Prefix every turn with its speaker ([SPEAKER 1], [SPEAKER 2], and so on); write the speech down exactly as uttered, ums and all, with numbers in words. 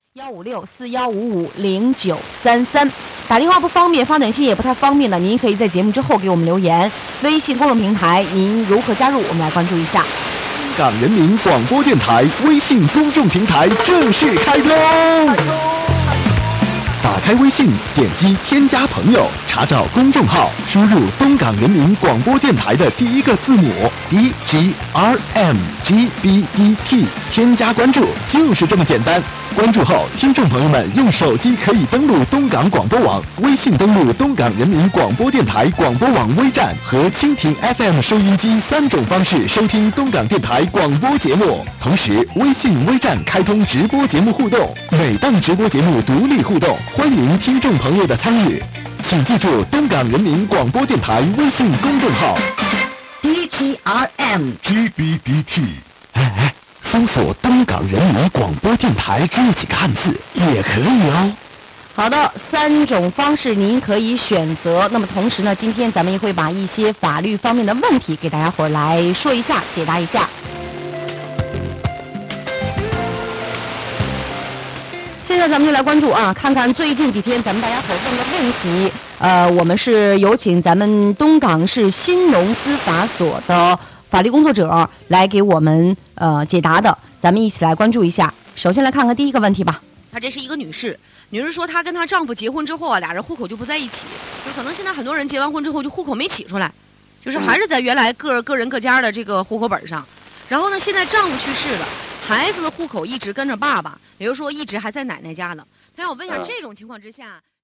[SPEAKER 1] 幺五六四幺五五零九三三，打电话不方便，发短信也不太方便的，您可以在节目之后给我们留言。微信公众平台您如何加入？我们来关注一下。
[SPEAKER 2] 港人民广播电台微信公众平台正式开通。打开微信，点击添加朋友，查找公众号，输入东港人民广播电台的第一个字母 D G R M G B D T， 添加关注，就是这么简单。关注后，听众朋友们用手机可以登录东港广播网，微信登录东港人民广播电台广播网微站和蜻蜓 F M 收音机三种方式收听东港电台广播节目。同时，微信微站开通直播节目互动，每档直播节目独立互动，欢迎听众朋友的参与。请记住东港人民广播电台微信公众号
[SPEAKER 3] D G R M
[SPEAKER 2] G B D T。哎哎。搜索东港人民广播电台一起看字也可以哦。
[SPEAKER 1] 好的，三种方式您可以选择。那么同时呢，今天咱们也会把一些法律方面的问题给大家伙儿来说一下，解答一下。现在咱们就来关注啊，看看最近几天咱们大家伙儿问的问题。呃，我们是有请咱们东港市新农司法所的法律工作者来给我们呃解答的，咱们一起来关注一下。首先来看看第一个问题吧。
[SPEAKER 4] 她这是一个女士，女士说她跟她丈夫结婚之后啊，俩人户口就不在一起，就可能现在很多人结完婚之后就户口没起出来，就是还是在原来个个人各家的这个户口本上。然后呢，现在丈夫去世了，孩子的户口一直跟着爸爸，也就是说一直还在奶奶家呢。她要问一下，这种情况之下。